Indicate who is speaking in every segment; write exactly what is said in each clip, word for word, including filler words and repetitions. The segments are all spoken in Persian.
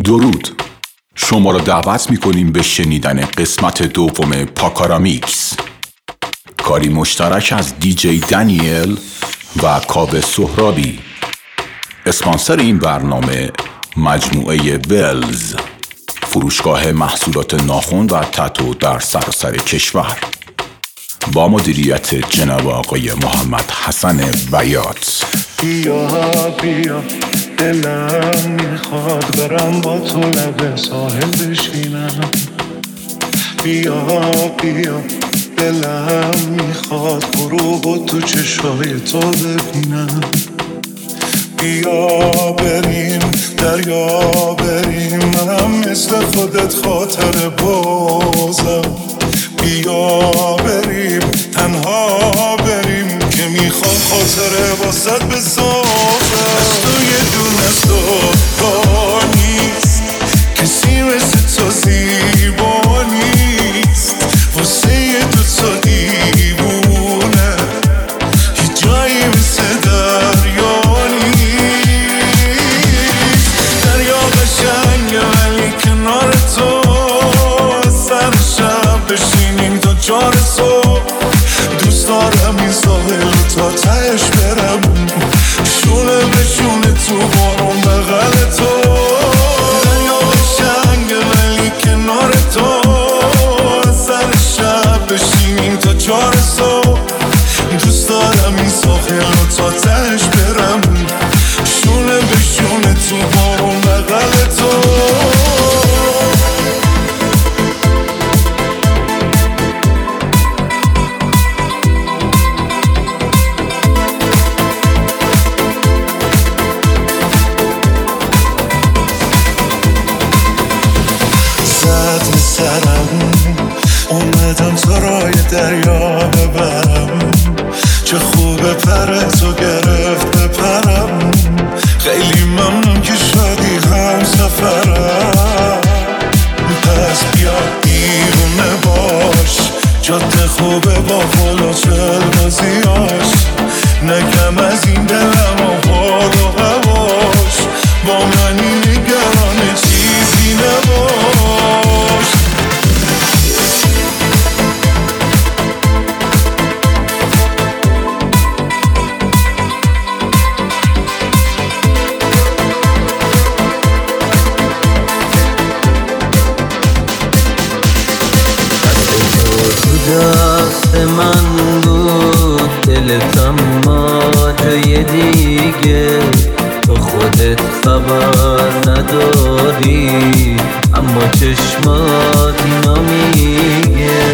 Speaker 1: درود. شما را دعوت می‌کنیم به شنیدن قسمت دوم پاکارامیکس، کاری مشترک از دی جی دانیل و کاوه سهرابی. اسپانسر این برنامه مجموعه ولز، فروشگاه محصولات ناخن و تتو در سراسر کشور، با مدیریت جناب آقای محمد حسن بیات.
Speaker 2: بیا بیا دلم میخواد برم با تو لب ساحل بشینم. بیا بیا دلم میخواد غروب و تو چشای تو ببینم. بیا بریم دریا بریم، منم مثل خودت خاطر بازم. بیا بریم تنها بریم که میخوام خاطره واسد بسازم. از تو یه دونه زیبا نیست، کسی مثل تو زیبا نیست. واسه یه دو تا دیوونه یه جایی مثل دریا نیست. دریا قشنگه ولی کنار تو سر شب بشینیم تا چار صبح. دوست دارم این ساحل تا تهش برم، شونه به شونه تو بارون بغل تو. دریا قشنگه ولی کنار تو سر شب بشینیم تا چار صبح. دوست دارم این ساحل تا تهش برم، شونه به شونه تو بارون بغل تو. اومدم تو رای دریا ببرم، چه خوبه پر تو گرفت بپرم. خیلی ممنون که شدی هم سفرم. پس بیا دیوونه باش، جاده خوبه با فلوچل بازیاش. نگم از این دلم و حال و هواش، با منی نگران چیزی نباش.
Speaker 3: دست من بود دلت، اما جای دیگه تو خودت خبر نداری، اما چشمات اینا میگه.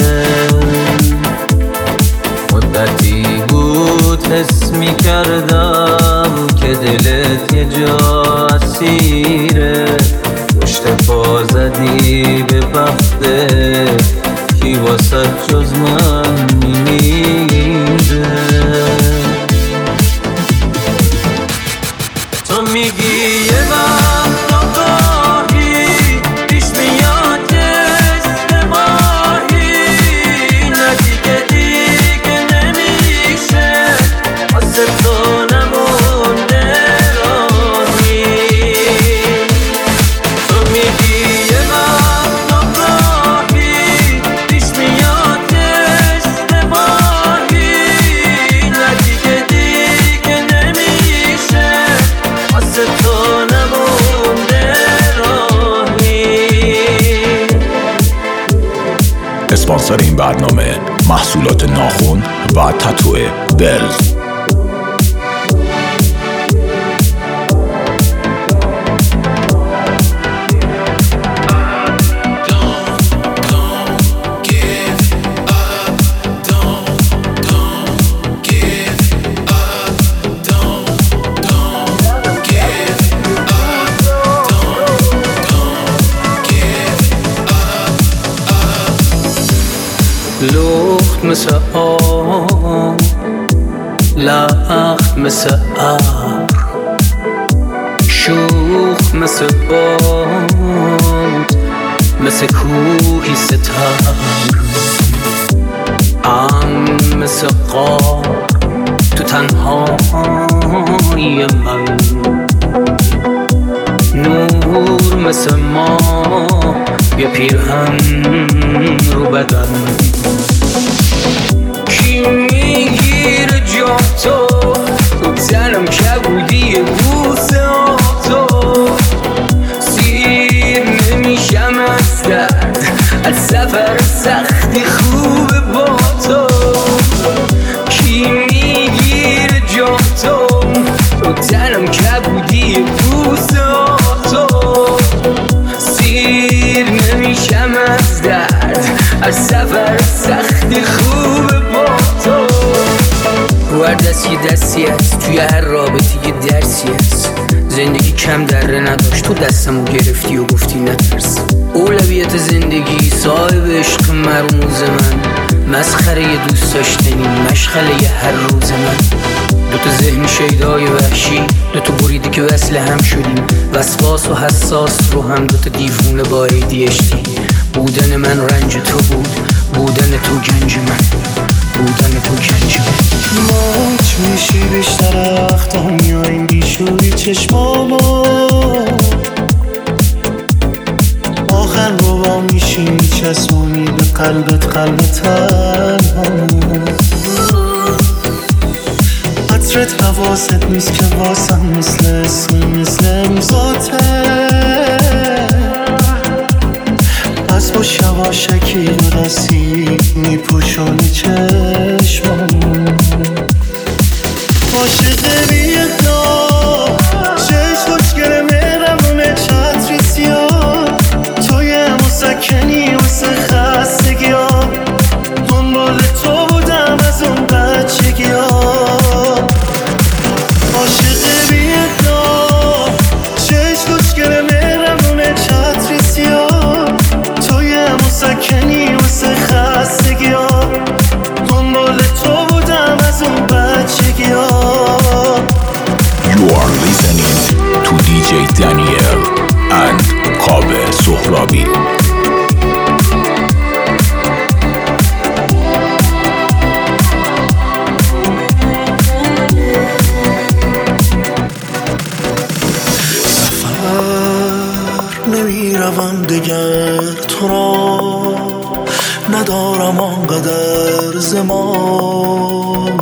Speaker 3: مدتی بود حس میکردم که دلت یه جا اسیره. پشت پا زدی به بخته، کی واسه جز من میمیره. تو میگی یه وقت آقایی پیش میاد جسم ماهی، نه دیگه دیگه نمیشه واسه تو نمونده راهی. تو میگی یه وقت آقایی پیش میاد جسم ماهی، نه دیگه دیگه نمیشه واسه تو نمونده راهی.
Speaker 1: اسپانسر این برنامه محصولات ناخن و تتو ولز.
Speaker 3: لخت مثل آب، لخت مثل ابر، شوخ مثل باد، مثل کوهی ستر، ام مثل قاب تو تنهای من. نور نور مثل ما یه پیرهن رو بدن کی میگیره جا تو تو تنم کبودی بوسه ها تو سیر نمیشم از درد از سفر سختی خوبه با تو کی میگیره جا تو تو تنم کبودی بوسه ها تو سیر نمیشم از درد از سفر سختی خوبه با تو رو هر دستی دستی هست توی هر رابطه یه درسی هست زندگی کم دره نداشت تو دستمو گرفتی و گفتی نترس اولویت زندگی صاحب عشق مرموز من مسخره یه دوست داشتنی مشغله یه هر روز من دوتا ذهن شیدای وحشی دوتا بریده که وصل هم شدیم وسواس و حساس رو هم دوتا دیوونه با ای دی اچ دی بودن من رنج تو بود بودن تو گنج من بودن تو گنج من
Speaker 2: ماچ میشی بیشتر وقتا میاییم بیشوری چشمامو آخر رو با میشی میچسبونی به قلبت قلب تنها عطرت حواست نیست که واسم مثل اسم مثل امضاته از با شواشکی برسی میپوشونی چشمم عاشق بیتا چشم خوشگره مهرمونه چتری سیاه توی مسکنی واسه خستگی ها دنبال تو بودم از اون بچگی ها عاشق بیتا چشم خوشگره مهرمونه چتری سیاه توی مسکنی واسه خستگی ها دنبال تو بودم از اون بچگی ها
Speaker 1: You are listening to دی جی Daniel and کاوه سهرابی.
Speaker 2: نمیروم دگر تو را ندارم آنقدر زمان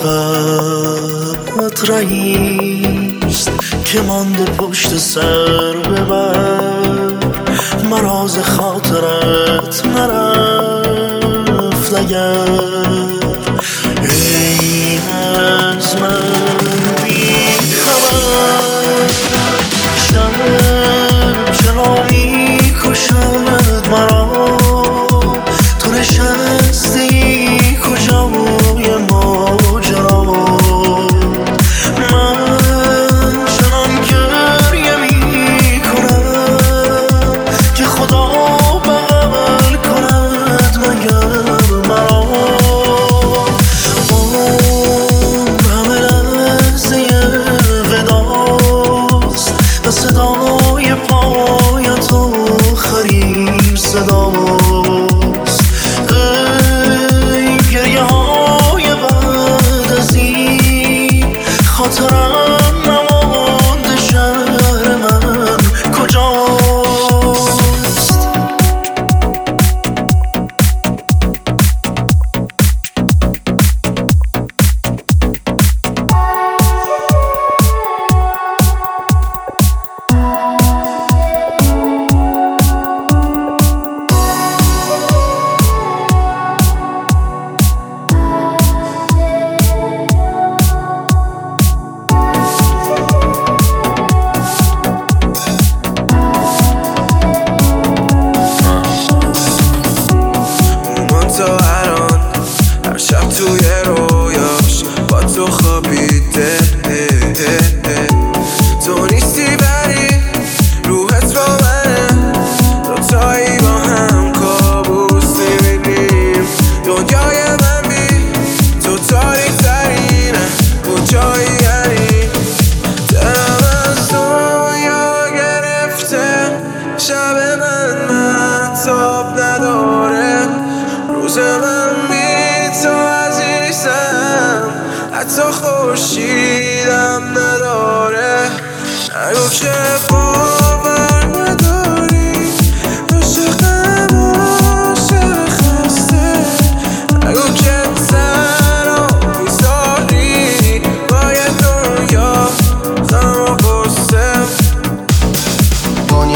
Speaker 2: فقط رهیست که مانده پشت سر ببر مراز خاطرت نرفت اگر ای از من بی خبر چرا می کشد مرا تو نشستی کجای ماجرا من چنان گریه می کنم که خدا بغل کند مگر مرا اون همه لحظه وداست و صدای پایت آخرین صداست ای گریه های بعد از این خاطرم نمانده شهر من کجاست حتی خورشیدم نداره نگو که باور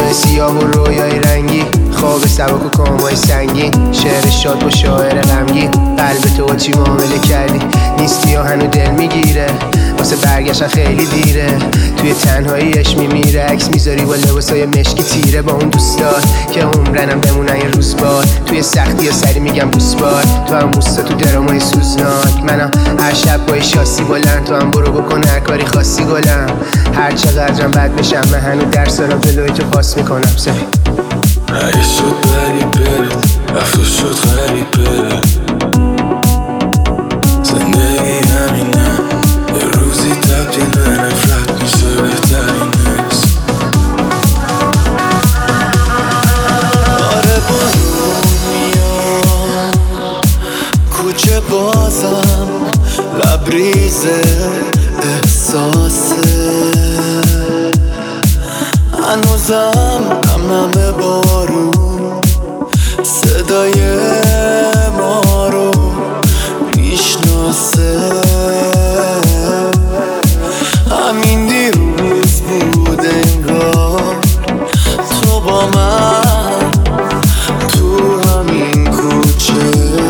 Speaker 4: چشمای سیاه و رویای رنگی، خواب سبک و کامای سنگین، شعر شاد با شاعر غمگین. قلب تو با چی معامله کردی؟ نیستی یا هنو دل میگیره، واسه برگشتن خیلی دیره. توی تنهاییش میمیره، عکس میذاری با لباسای مشکی تیره. با اون دوستات که عمرنم بمونن یه روز باد، توی سختی یا سری میگم بوس باد. تو هم بوستا تو درامای سوزناک، منم هر شب با شاسی بلند. تو هم برو بکن هر کاری خاصی گلم، هر چقدرم بد بشم من هنو درس دارم جلوی تو پاس میکنم. سفید
Speaker 2: اگه شد بری بره، رفت و شد غریب بره. زندگی همینه، یه روزی تبدیل به نفرت میشه بهترین نیست. آره بارون میاد کوچه بازم، لبریزه احساسه. هنوزم نم نم بارون صدای ما رو میشناسه. همین دیروز بود انگار تو با من تو همین کوچه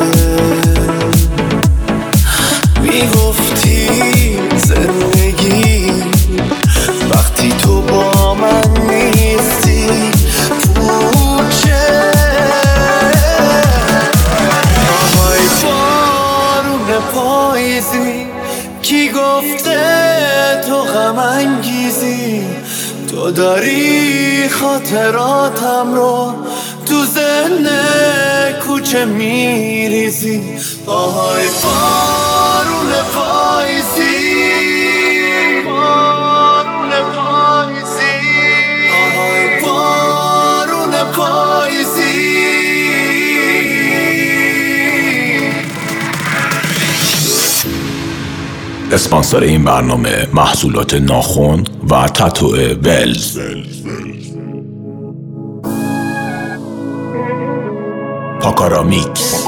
Speaker 2: میگفتی زندگی وقتی تو با من نیستی پوچه. آهای بارون پاییزی، کی گفته تو غم انگیزی؟ تو داری خاطراتم رو تو ذهن کوچه میریزی. آهای بارون پاییزی، بارون پاییزی، آهای بارون پاییزی.
Speaker 1: اسپانسر این برنامه محصولات ناخن و تتو ولز. پاکارا میکس.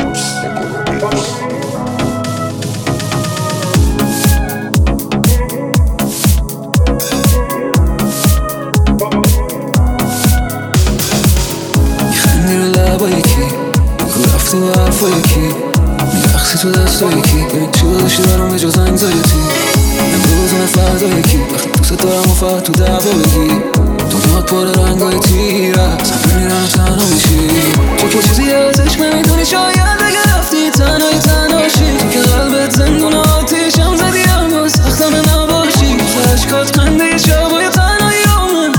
Speaker 5: میخندی رو لبایی کی بگو رفتی و حرفایی کی میرخصی تو دستایی کی ببین چی داشتی برام به جز انگزایتی. امروز اون فردایی کی وقتی دوست دارم و فقط تو دعوا بگی. دنیات پر رنگای تیره اصلا میرم تنها میشی. تو که چیزی ازش نمیدونی، شاید اگه رفتی تنهایی تنهاشی. تو که قلبت زندون آتیشم زدی اما سختم نباشی. خشکات خنده شبای تنهایی آمن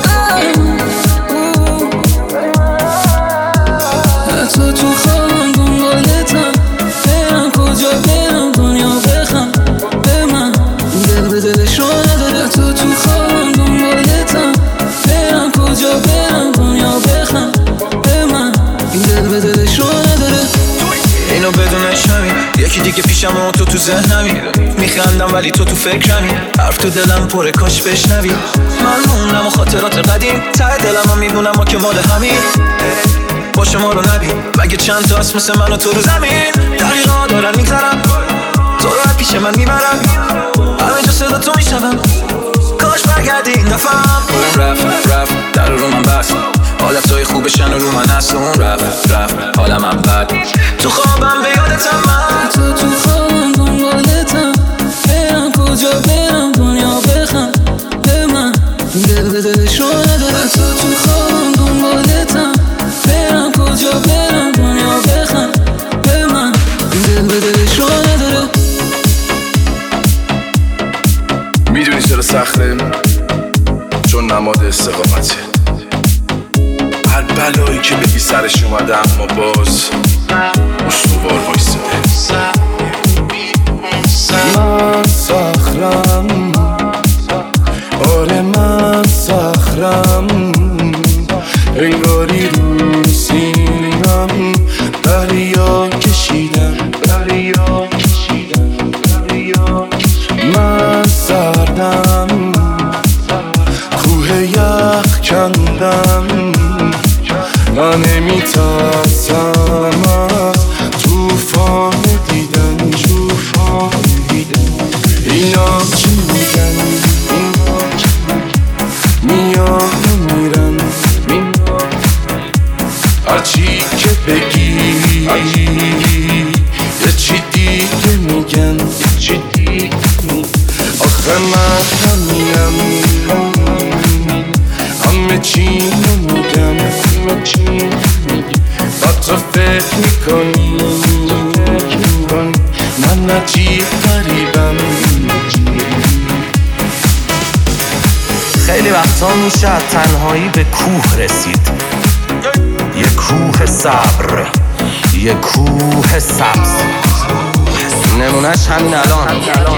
Speaker 5: حتی تو خوابم دنبالتم، برم کجا برم دنیا بخم به من دل به دلش رو نداره. حتی تو خوابم دنبالتم، برم کجا برم دنیا بخم به من این دل به دلش رو نداره.
Speaker 6: اینو بدونش همین یکی دیگه پیشم و تو تو ذهنمی. میخندم ولی تو تو فکرمی، حرف تو دلم پره کاش بشنوی. من موندم و خاطرات قدیم ته دلم هم میدونم ما که مال همین. باشه ما رو نبین مگه چند تا هست مثل من و تو رو زمین. دقیقا دارن میگذرم تو رو پیش من میبرم، همه جا صدا تو میشنم. کاش برگردی این دفعم. اون رفت رفت در رو من بست، حالتهای خوبشن و رو من هست. اون رفت رفت حالم هم بد، تو خوابم به یادتم من.
Speaker 5: تو تو خوابم دنبالتم، برم کجا برم دنیا بخم به من دل به دلش رو نداره. تو تو خوابم دنبالتم، برم کجا برم دنیا بخم به من دل به دلش رو نداره.
Speaker 2: میدونی چرا سخته؟ چون نماد استقامته. هر بلایی که بگی سرش اومده اما باز استوار وایساده. من صخرم، آره من صخرم، انگاری رو سینم دریا کشیدم، دریا کشیدم، دریا کشیدم. من سردم، کوه یخ کندم، من نمیترسم از توفان دیدن، توفان دیدن. اینا چی میگن؟ اینا چی میگن؟ میان و میرن
Speaker 7: میشه تنهایی به کوه رسید، یه کوه صبر، یه کوه سبز. نمونهش همین الان.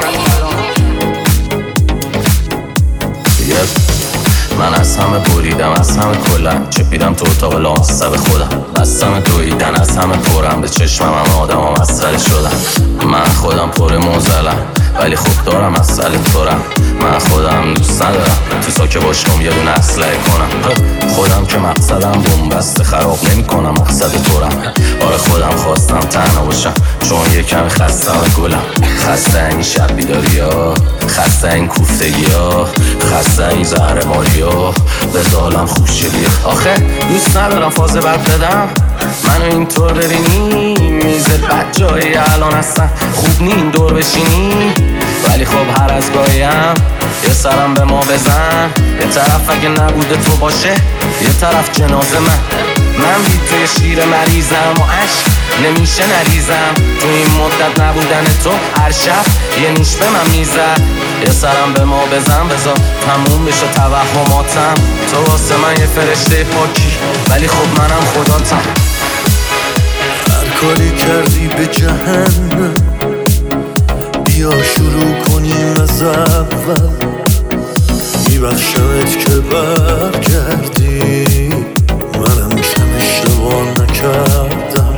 Speaker 7: من از همه بریدم، از همه کلم چپیدم تو اتاق لامصب خودم، از همه دویدن، از همه پرم به چشمم هم آدم هم مسئله شدم. من خودم پر موزلم ولی خوب دارم مسئله تورم. من خودم دوست ندارم تو ساکه باشم یه دونه اسلحه کنم. خودم که مقصدم بومبسته خراب نمی کنم، مقصد تورم. آره خودم خواستم تنها باشم چون یه کمی خستم گلم. خسته این شب بیداری ها، خسته این کوفتگی ها، خسته این زهر ماری ها، به ظالم خوشه بیا. آخه دوست ندارم فاز بد بدم، منو اینطور ببینی میزه بد جایی الان هستن خوب نی این دور بشینی. ولی خب هر از گاهیم یه سرم به ما بزن، یه طرف اگه نبوده تو باشه یه طرف جنازه من. من بی توی شیر مریضم و عشق نمیشه نریزم، تو این مدت نبودن تو هر شب یه نیش به من میزد. یه سرم به ما بزن بذار تموم بشه توهماتم، تو واسه من یه فرشته پاکی ولی خب منم خداتم.
Speaker 2: هر کاری کردی به جهنم بیا شروع کنیم از اول، میبخشمت که برگردی، منم کم اشتباه نکردم.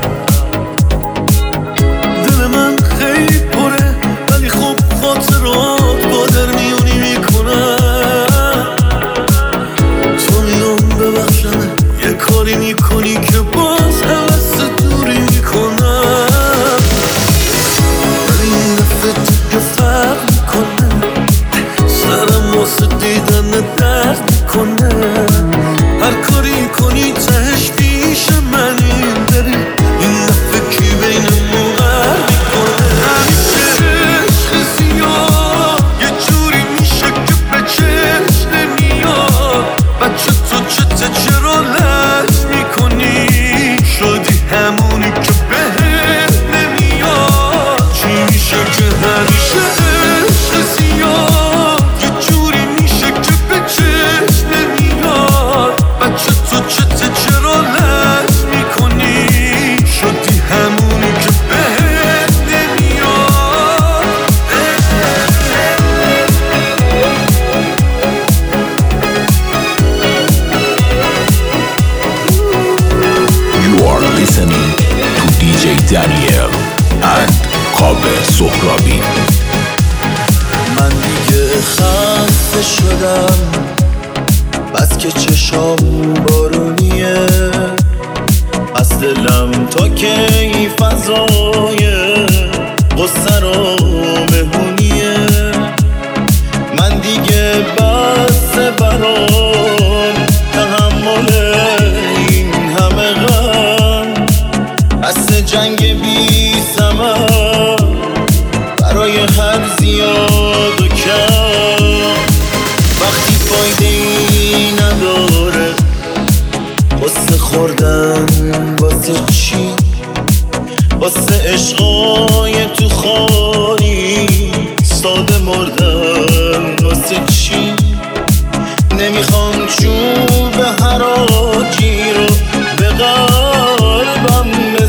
Speaker 2: دل من خیلی پره ولی خب خاطرات با در میونی میکنم. تو میام ببخشمه یه کاری میکنی که باز حوث دوری میکنم، ولی این دفعه دیگه فرق میکنه، سرم واسه دیدن درد میکنه. هر کاری کنی تهش پیش منی، ببین این دفعه کی بینمون غر میکنه. همیشه عشق زیاد یه جوری میشه که به چشم نمیاد. بچه تو چته چرا لج میکنی، شدی همونی که بهت نمیاد. چی میشه که همیشه عشق زیاد یه جوری میشه که به چشم نمیاد. بچه تو چته چرا لج میکنی، شدی همونی که بهت نمیاد.
Speaker 1: You are listening to دی جی Daniel and کاوه سهرابی.
Speaker 2: من دیگه خسته شدم بس که چشام بارونیه، از دلم تا کی فضای قصه رو مهمونیه. من دیگه بس برام تحمل این همه غم، بس جنگ بی ثمر برای هر زیاد و کم. وقتی فایده ای نداره واسه خوردن واسه چی، واسه عشقای تو خالی ساده مردن واسه چی. نمیخوام چوب حراجی رو به قلبم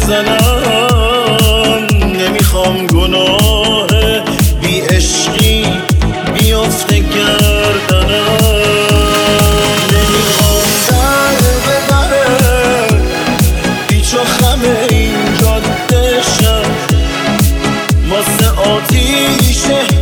Speaker 2: بزنم، نمیخوام گناه بی عشقی بیافته گردنم. نمیخوام در به دره بیچ و خم این جاده شم، واسه آتیشه